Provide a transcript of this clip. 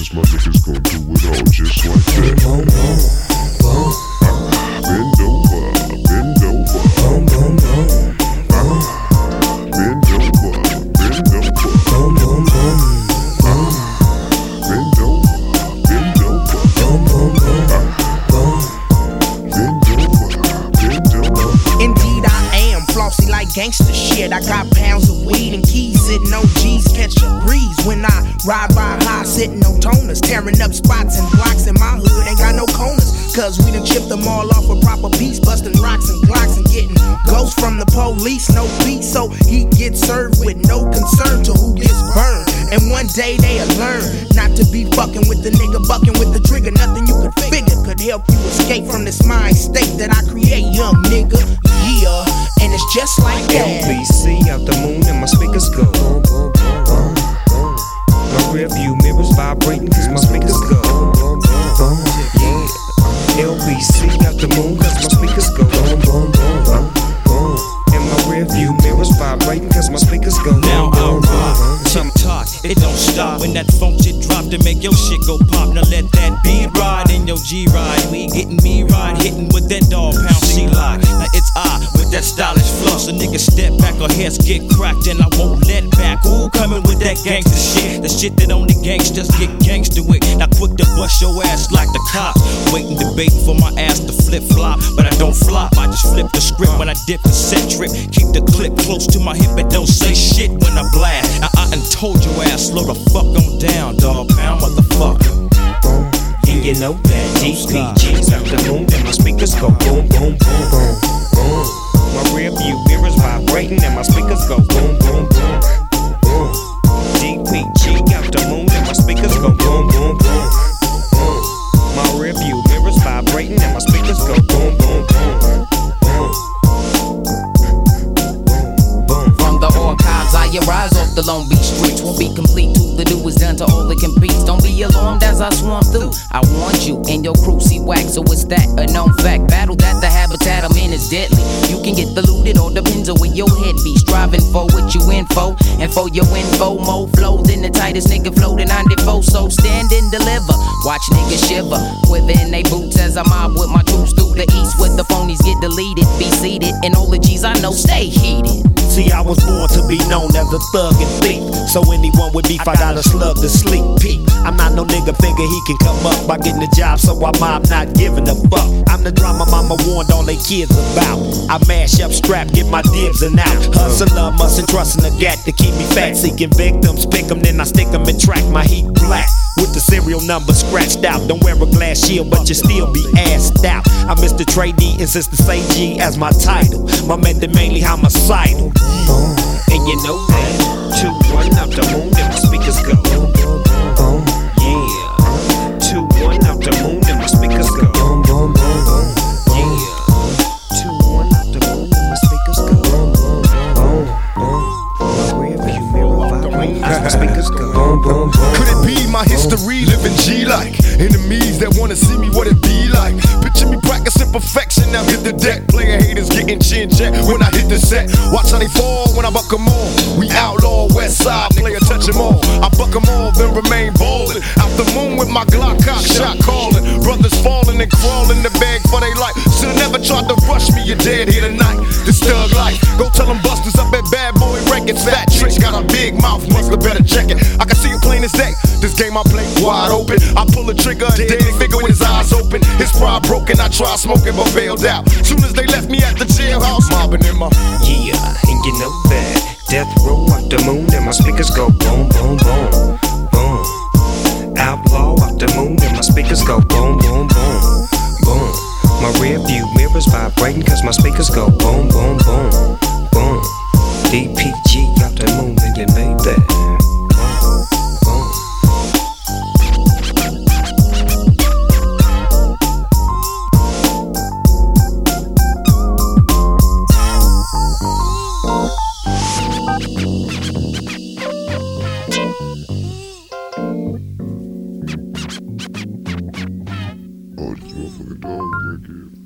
cause my niggas gon' do it all just like that. Boom, boom, boom. Bend over, bend over. Boom, boom, boom. Bend over, bend over. Boom, boom, boom. Bend over, bend over. Boom, boom, boom. Bend over, bend over. Indeed I am flossy like gangster shit. I got pounds of weed and keys sitting on G's, catch a breeze when I ride by high, sitting on toners, tearing up spots and blocks in my hood. Ain't got no corners, cause we done chipped them all off a proper piece, busting rocks and blocks and getting ghosts from the police. No beat, so he gets served with no concern to who gets burned. And one day they'll learn not to be fucking with the nigga, bucking with the trigger. Nothing you could figure could help you escape from this mind state that I create, young nigga. Yeah, and it's just like that. LBC out the moon and my speakers go. My rear view mirrors vibrating cause my speakers go. Yeah, LBC out the moon cause my speakers go. And my rear view mirrors vibrating cause my speakers go. Now I rock, tick-tock, it don't stop. When that funk shit drop to make your shit go pop. Now let that beat ride in your G-ride. We getting me ride, hitting with that dog pound C-lock. Now it's I with that stylish flow. So niggas step back or heads get cracked and I won't let back. Ooh, coming with that gangster shit. The shit that only gangsters get gangster with. Now quick to bust your ass like the cops. Waiting to bait for my ass to flip-flop. But I don't flop, I just flip the script when I dip the set trip. Keep the clip close to my hip and don't say shit when I blast. Now I done told your ass, slow the fuck on down, dog pound motherfucker. And you know that DPG's out the moon and my speakers go boom, boom, boom, boom, boom. My rear view mirrors vibrating and my speakers go boom, boom, boom, boom. DPG out the moon and my speakers go boom, boom, boom, boom. My rear view mirrors vibrating and my speakers go boom, boom, boom, boom. From the archives, I arise off the Long Beach streets. Won't be complete till the do is done to all that competes. Don't be alarmed as I swarm through. I warned you and your crew see wax, so it's that a known fact. Battle that the habitat I'm in is deadly. You can get diluted or depends on where your head be. Striving for what you info, and for your info, more flow than the tightest nigga floating 94. So stand and deliver. Watch niggas shiver, quiver in they boots as I mob with my troops through the east. Where the phonies get deleted, be seated, and all the G's I know stay heated. See, I was born to be known as a thug and thief. So anyone with beef, I got a slug to sleep. Peep, I'm not no nigga figure he can come up by getting a job, so I mob not giving a fuck. I'm the drama mama warned all they kids about. I mash up, strap, get my dibs and out. Hustler, mustn't trust in the gat to keep me fat. Seeking victims, pick them, then I stick them and track my heat black. With the serial number scratched out. Don't wear a glass shield, but you still be assed out. I'm Mr. Trey D, insist to say G as my title. My method mainly homicidal. And you know that 2-1 out the moon and my speakers go. Yeah, 2-1 out the moon and my speakers go. Yeah, 2-1 out the moon and my speakers go. My rear view mirror vibrating as my speakers go. Could it be my history living G-like? Enemies that wanna see me what it be like. Picture me practicing perfection, now hit the deck. Player haters getting chin check when I hit the set. Watch how they fall when I buck them all. We outlaw west side, player touch them all. I buck them all, then remain ballin'. Out the moon with my Glock cock shot calling. Brothers falling and crawling to beg for they life. Should've never tried to rush me, you're dead here tonight. This thug life, go tell them busters up at Bad Boy Records. Fat tricks got a big mouth, must've better check it. I can see you plain as day. This game I play wide open. I pull a trigger, a dead figure with his eyes open. His pride broken, I tried smoking but failed out. Soon as they left me at the jailhouse, mobbing in my. Yeah, and you know that death row out the moon and my speakers go boom, boom, boom, boom. Outlaw out the moon and my speakers go boom, boom, boom, boom. My rear view mirrors vibrating cause my speakers go boom, boom, boom, boom. DPG out the moon and you made that. Oh, this motherfucking dog, nigga.